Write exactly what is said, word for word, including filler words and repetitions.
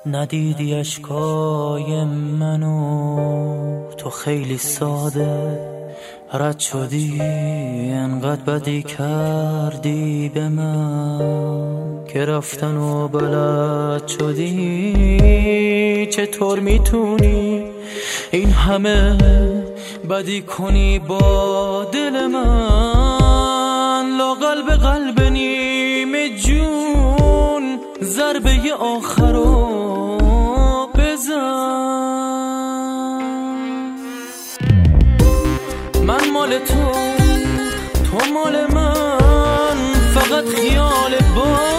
ندیدی اشکای منو، تو خیلی ساده رد شدی، انقدر بدی کردی به من که رفتن و بلد شدی. چطور میتونی این همه بدی کنی با دل من؟ لاقل به قلب نیمه جون ضربه آخر رو بزن. من مال تو، تو مال من، فقط خیال با